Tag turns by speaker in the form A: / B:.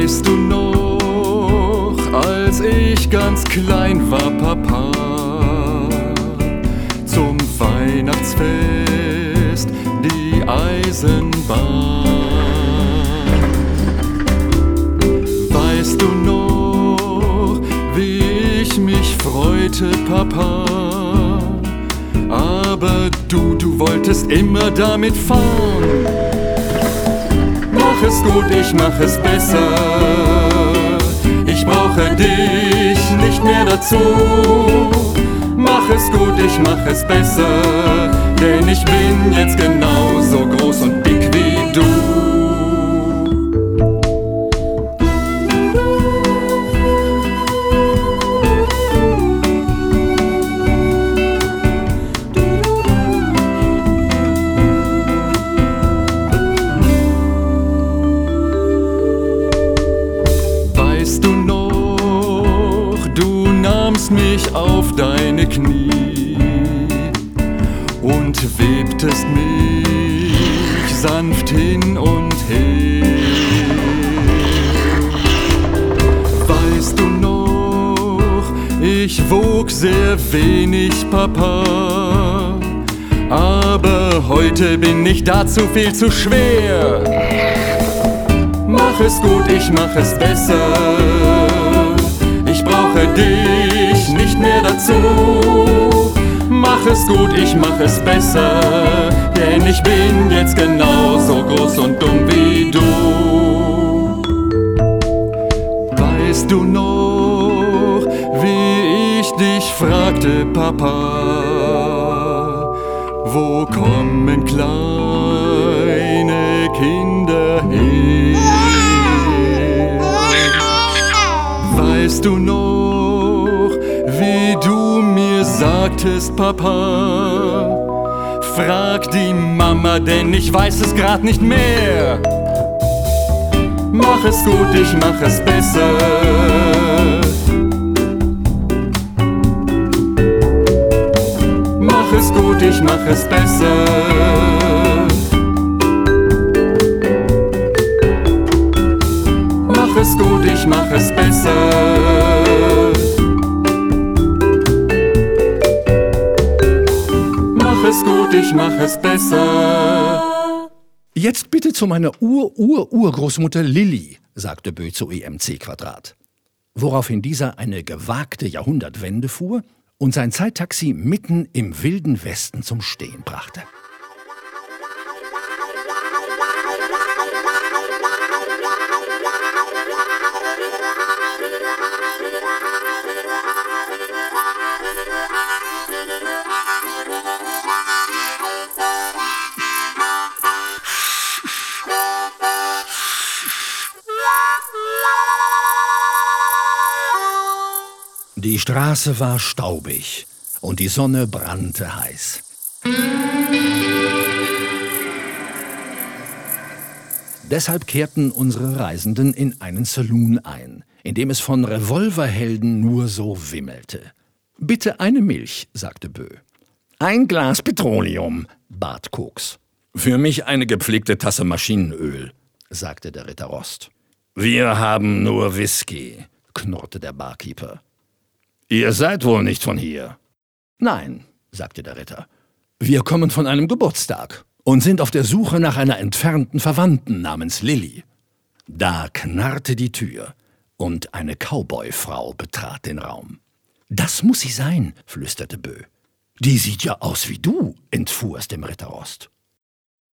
A: Weißt du noch, als ich ganz klein war, Papa, zum Weihnachtsfest die Eisenbahn? Weißt du noch, wie ich mich freute, Papa? Aber du wolltest immer damit fahren. Mach es gut, ich mach es besser. Ich brauche dich nicht mehr dazu. Mach es gut, ich mach es besser, denn ich bin jetzt genauso groß und dick wie du. Weißt du noch, du nahmst mich auf deine Knie und webtest mich sanft hin und her. Weißt du noch, ich wog sehr wenig, Papa, aber heute bin ich dazu viel zu schwer. Mach es gut, ich mach es besser. Ich brauche dich nicht mehr dazu. Mach es gut, ich mach es besser, denn ich bin jetzt genauso groß und dumm wie du. Weißt du noch, wie ich dich fragte, Papa, wo kommen kleine Kinder her? Weißt du noch, wie du mir sagtest, Papa, frag die Mama, denn ich weiß es grad nicht mehr. Mach es gut, ich mach es besser. Mach es gut, ich mach es besser. Mach es gut, ich mach es besser. Mach es gut, ich mach es besser.
B: Jetzt bitte zu meiner Urgroßmutter Lilli, sagte Bö zu EMC². Woraufhin dieser eine gewagte Jahrhundertwende fuhr und sein Zeittaxi mitten im wilden Westen zum Stehen brachte. Die Straße war staubig und die Sonne brannte heiß. Deshalb kehrten unsere Reisenden in einen Saloon ein, in dem es von Revolverhelden nur so wimmelte. »Bitte eine Milch«, sagte Bö. »Ein Glas Petroleum«, bat Koks. »Für mich eine gepflegte Tasse Maschinenöl«, sagte der Ritter Rost. »Wir haben nur Whisky«, knurrte der Barkeeper. »Ihr seid wohl nicht von hier?« »Nein«, sagte der Ritter. »Wir kommen von einem Geburtstag und sind auf der Suche nach einer entfernten Verwandten namens Lilli.« Da knarrte die Tür und eine Cowboy-Frau betrat den Raum. »Das muss sie sein«, flüsterte Bö. »Die sieht ja aus wie du«, entfuhr es dem Ritter Rost.